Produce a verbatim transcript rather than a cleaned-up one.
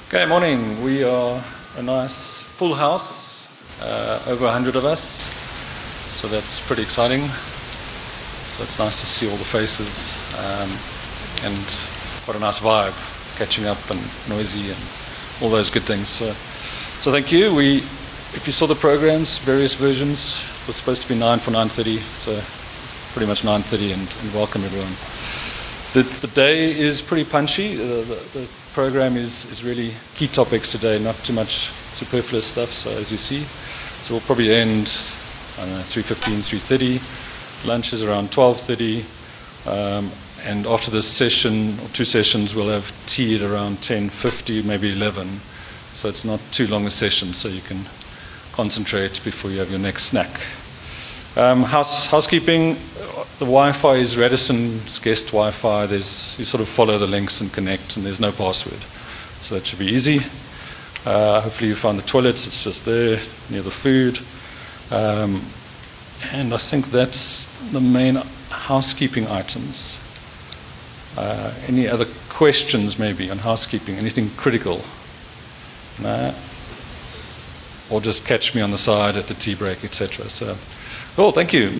Okay, morning. We are a nice full house, uh, over a hundred of us, so that's pretty exciting. So it's nice to see all the faces, um, and what a nice vibe, catching up and noisy and all those good things. So, so thank you. We, if you saw the programs, various versions, it was supposed to be nine for nine thirty, so pretty much nine thirty, and, and welcome everyone. The, the day is pretty punchy. The, the, the program is, is really key topics today, not too much superfluous stuff, so as you see. So we'll probably end, I don't know, three fifteen, three thirty. Lunch is around twelve thirty. Um, and after this session, or two sessions, we'll have tea at around ten fifty, maybe eleven. So it's not too long a session, so you can concentrate before you have your next snack. Um, house, housekeeping, the Wi-Fi is Radisson's guest Wi-Fi. There's, you sort of follow the links and connect, and there's no password. So that should be easy. Uh, hopefully you found the toilets. It's just there, near the food. Um, and I think that's the main housekeeping items. Uh, any other questions maybe on housekeeping? Anything critical? No? Or just catch me on the side at the tea break, et cetera. So, cool, thank you.